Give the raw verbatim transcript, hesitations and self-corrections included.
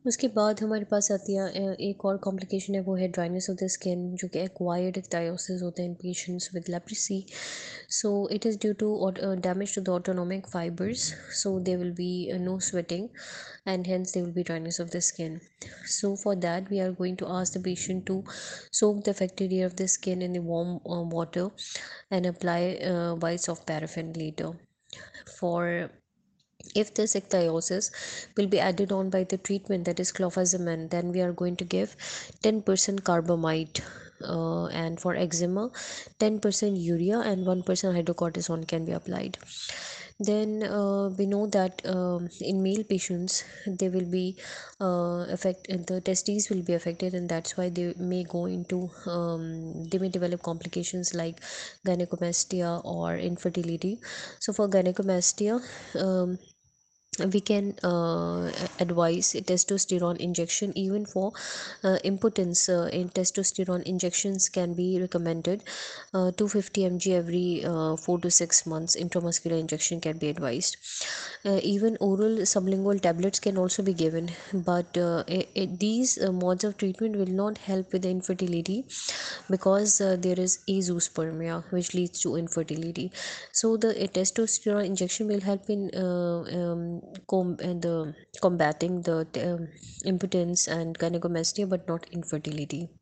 उसके बाद हमारे पास आती है अ, एक और कॉम्प्लिकेशन है, वो है ड्राइनेस ऑफ द स्किन, जो कि एक्वायर्ड इक्थायोसिस होते हैं in patients with leprosy. So it is due to damage to the autonomic fibres, so there will be uh, no sweating, and hence there will be dryness of the skin. So for that we are going to ask the patient to soak the affected area of the skin in the warm uh, water and apply uh, whites of paraffin later. For if this ichthyosis will be added on by the treatment, that is clofazimine, then we are going to give ten percent carbamide, uh, and for eczema ten percent urea and one percent hydrocortisone can be applied. Then uh, we know that um, in male patients they will be uh, affect the testes will be affected, and that's why they may go into um, they may develop complications like gynecomastia or infertility. So for gynecomastia, um, we can uh, advise testosterone injection. Even for uh, impotence, uh, in testosterone injections can be recommended. uh, two hundred fifty milligrams every uh, four to six months intramuscular injection can be advised. Uh, even oral sublingual tablets can also be given, but uh, i i these uh, modes of treatment will not help with the infertility, because uh, there is azoospermia which leads to infertility. So the uh, testosterone injection will help in uh, um, com- and the combating the um, impotence and gynecomastia, but not infertility.